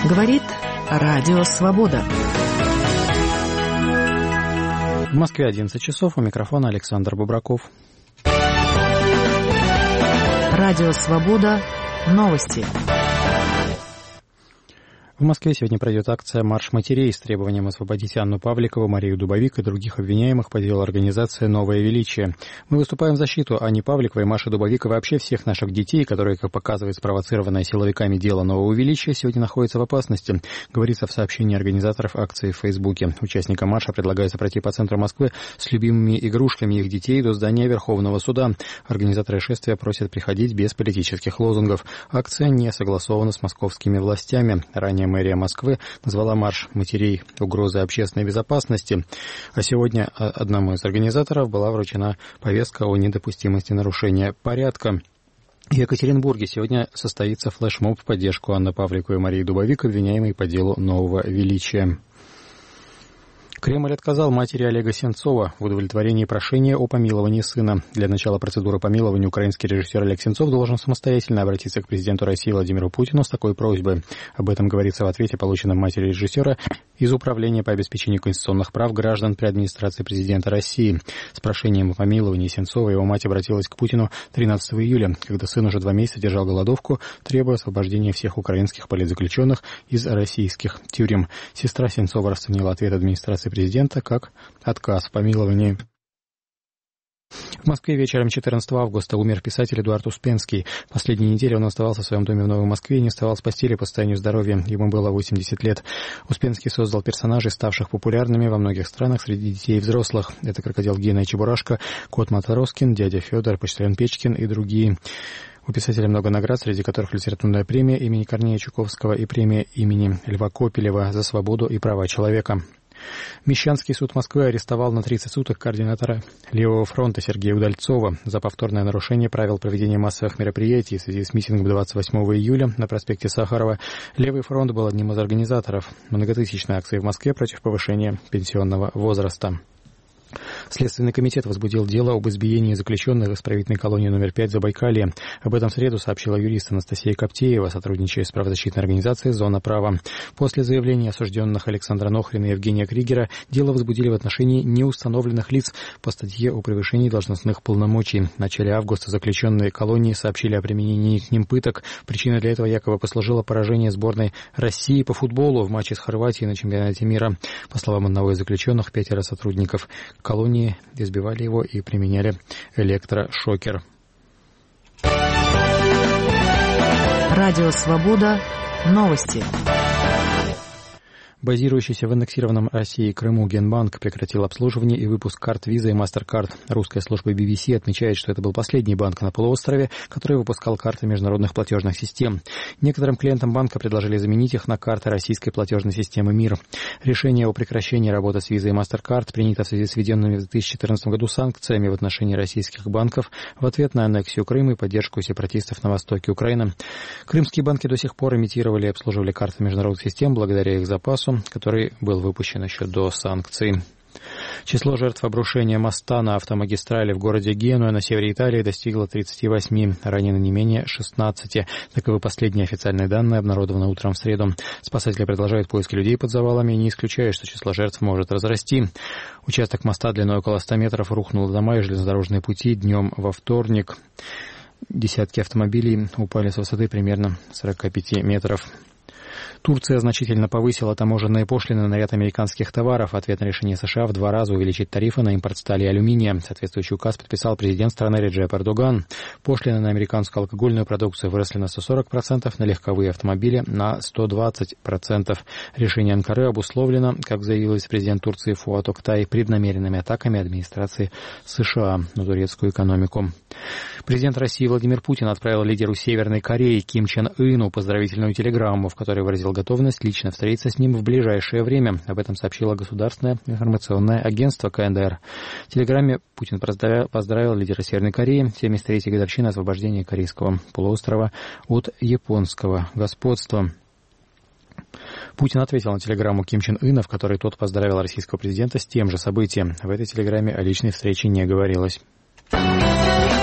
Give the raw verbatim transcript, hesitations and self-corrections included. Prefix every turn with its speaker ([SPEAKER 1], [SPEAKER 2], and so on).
[SPEAKER 1] Говорит Радио Свобода.
[SPEAKER 2] В Москве одиннадцать часов, у микрофона Александр Бубраков.
[SPEAKER 1] Радио Свобода. Новости.
[SPEAKER 2] В Москве сегодня пройдет акция «Марш матерей» с требованием освободить Анну Павликову, Марию Дубовик и других обвиняемых по делу организации «Новое величие». Мы выступаем в защиту Анны Павликовой, Маши Дубовик и вообще всех наших детей, которые, как показывает спровоцированное силовиками дело «Нового величия», сегодня находятся в опасности, говорится в сообщении организаторов акции в Фейсбуке. Участникам марша предлагается пройти по центру Москвы с любимыми игрушками их детей до здания Верховного суда. Организаторы шествия просят приходить без политических лозунгов. Акция не согласована с московскими властями. Ранее мэрия Москвы назвала марш матерей угрозой общественной безопасности, а сегодня одному из организаторов была вручена повестка о недопустимости нарушения порядка. В Екатеринбурге сегодня состоится флешмоб в поддержку Анны Павликовой и Марии Дубовик, обвиняемой по делу «Нового величия». Кремль отказал матери Олега Сенцова в удовлетворении прошения о помиловании сына. Для начала процедуры помилования украинский режиссер Олег Сенцов должен самостоятельно обратиться к президенту России Владимиру Путину с такой просьбой. Об этом говорится в ответе, полученном матерью режиссера из Управления по обеспечению конституционных прав граждан при администрации президента России. С прошением о помиловании Сенцова его мать обратилась к Путину тринадцатого июля, когда сын уже два месяца держал голодовку, требуя освобождения всех украинских политзаключенных из российских тюрем. Сестра Сенцова расценила ответ администрации президента как отказ в помиловании. В Москве вечером четырнадцатого августа умер писатель Эдуард Успенский. Последние недели он оставался в своем доме в Новой Москве и не вставал с постели по состоянию здоровья. Ему было восемьдесят лет. Успенский создал персонажей, ставших популярными во многих странах среди детей и взрослых. Это крокодил Гена и Чебурашка, кот Матроскин, дядя Федор, почтальон Печкин и другие. У писателя много наград, среди которых литературная премия имени Корнея Чуковского и премия имени Льва Копелева за свободу и права человека. Мещанский суд Москвы арестовал на тридцать суток координатора Левого фронта Сергея Удальцова за повторное нарушение правил проведения массовых мероприятий в связи с митингом двадцать восьмого июля на проспекте Сахарова. Левый фронт был одним из организаторов многотысячной акции в Москве против повышения пенсионного возраста. Следственный комитет возбудил дело об избиении заключенных в исправительной колонии номер пять Забайкалья. Об этом в среду сообщила юрист Анастасия Коптеева, сотрудничая с правозащитной организацией «Зона права». После заявления осужденных Александра Нохрина и Евгения Кригера дело возбудили в отношении неустановленных лиц по статье о превышении должностных полномочий. В начале августа заключенные колонии сообщили о применении к ним пыток. Причиной для этого якобы послужило поражение сборной России по футболу в матче с Хорватией на чемпионате мира. По словам одного из заключенных, пятеро сотрудников колонии избивали его и применяли электрошокер.
[SPEAKER 1] Радио Свобода. Новости.
[SPEAKER 2] Базирующийся в аннексированном России Крыму Генбанк прекратил обслуживание и выпуск карт Visa и MasterCard. Русская служба би би си отмечает, что это был последний банк на полуострове, который выпускал карты международных платежных систем. Некоторым клиентам банка предложили заменить их на карты российской платежной системы МИР. Решение о прекращении работы с Visa и MasterCard принято в связи с введенными в две тысячи четырнадцатом году санкциями в отношении российских банков в ответ на аннексию Крыма и поддержку сепаратистов на востоке Украины. Крымские банки до сих пор имитировали и обслуживали карты международных систем благодаря их запасу, который был выпущен еще до санкций. Число жертв обрушения моста на автомагистрали в городе Генуя на севере Италии достигло тридцати восьми, ранено не менее шестнадцати. Таковы последние официальные данные, обнародованные утром в среду. Спасатели продолжают поиски людей под завалами и не исключают, что число жертв может разрасти. Участок моста длиной около ста метров рухнул в дома и железнодорожные пути днем во вторник. Десятки автомобилей упали с высоты примерно сорока пяти метров. Турция значительно повысила таможенные пошлины на ряд американских товаров. В ответ на решение США в два раза увеличить тарифы на импорт стали и алюминия. Соответствующий указ подписал президент страны Реджеп Эрдоган. Пошлины на американскую алкогольную продукцию выросли на сто сорок процентов, на легковые автомобили на сто двадцать процентов. Решение Анкары обусловлено, как заявил вице-президент Турции Фуат Октай, преднамеренными атаками администрации США на турецкую экономику. Президент России Владимир Путин отправил лидеру Северной Кореи Ким Чен Ыну поздравительную телеграмму, в которой выразил готовность лично встретиться с ним в ближайшее время. Об этом сообщило Государственное информационное агентство ка эн дэ эр. В телеграмме Путин поздравил, поздравил лидера Северной Кореи с семьдесят третьей годовщиной освобождения Корейского полуострова от японского господства. Путин ответил на телеграмму Ким Чен Ына, в которой тот поздравил российского президента с тем же событием. В этой телеграмме о личной встрече не говорилось.